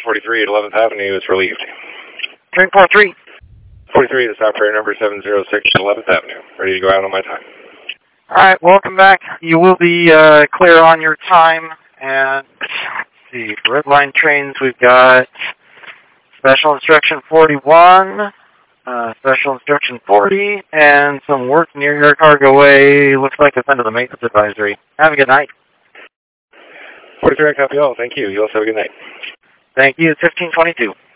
43 at 11th Avenue is relieved. Train 43. 43, this operator number 706 at 11th Avenue. Ready to go out on my time. All right, welcome back. You will be clear on your time. And let's see, for red line trains, we've got Special Instruction 41, Special Instruction 40, and some work near your cargo way. Looks like it's under the maintenance advisory. Have a good night. 43, I copy all. Thank you. You also have a good night. Thank you. It's 1522.